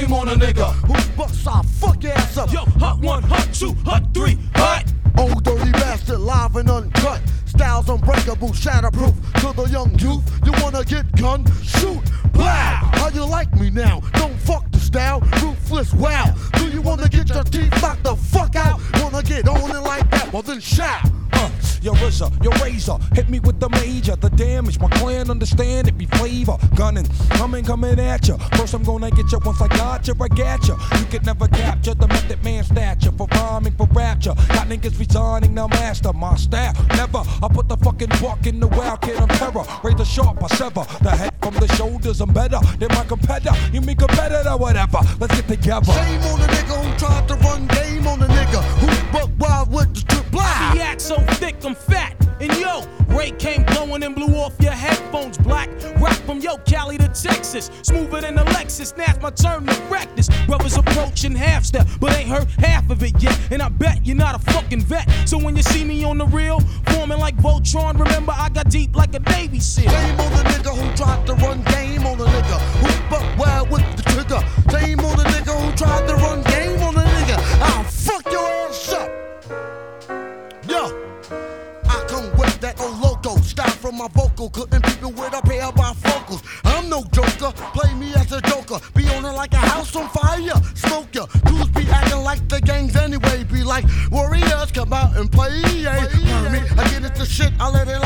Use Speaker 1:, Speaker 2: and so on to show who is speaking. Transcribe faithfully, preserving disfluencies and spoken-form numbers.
Speaker 1: Shame on a nigga
Speaker 2: who bucks our fuck ass up.
Speaker 1: Yo, hot one, hot two, hot three, hot.
Speaker 2: Old dirty bastard, live and uncut. Styles unbreakable, shatterproof. To the young youth, you wanna get gun? Shoot, blow. How you like me now? Don't fuck the style, ruthless, wow. Do you wanna get your teeth knocked the fuck out? Wanna get on it like that? Well then shout.
Speaker 3: Uh, your R Z A, your razor, hit me with the major. The damage, my clan understand it be flavor. Gunning, coming, coming at ya. First I'm gonna get ya, once I got ya, I got ya. You could never capture the method man stature. For rhyming, for rapture. Got niggas resigning, now master my style. Never, I put the fucking buck in the wild kid, I'm terror. Razor sharp, I sever. The head from the shoulders, I'm better than my competitor. You mean competitor, whatever. Let's get together.
Speaker 2: Shame on the nigga who tried to run game on the nigga who buck wild with the strip blind.
Speaker 1: The act so thick, I'm fat. And yo, Ray came blowing and blew off your headphones black. Rock from yo, Cali to Texas. Smoother than a Lexus. Now it's my turn to wreck this. Brothers approaching half step, but ain't heard half of it yet. And I bet you're not a fucking vet. So when you see me on the reel, forming like Voltron, remember I got deep like a Navy SEAL.
Speaker 2: Shame on the nigga who tried to run game on the nigga who buck wild with the trigger. Shame on the nigga who tried to run game on the nigga. I'll fuck your ass up. Yo. I come with that old loco style from my vocal, cutting people with a pair of bifocals. I'm no joker, play me as a joker. Be on it like a house on fire, smoke ya. Dudes be acting like the gangs anyway. Be like warriors, come out and play. Yeah. Me, I get into shit, I let it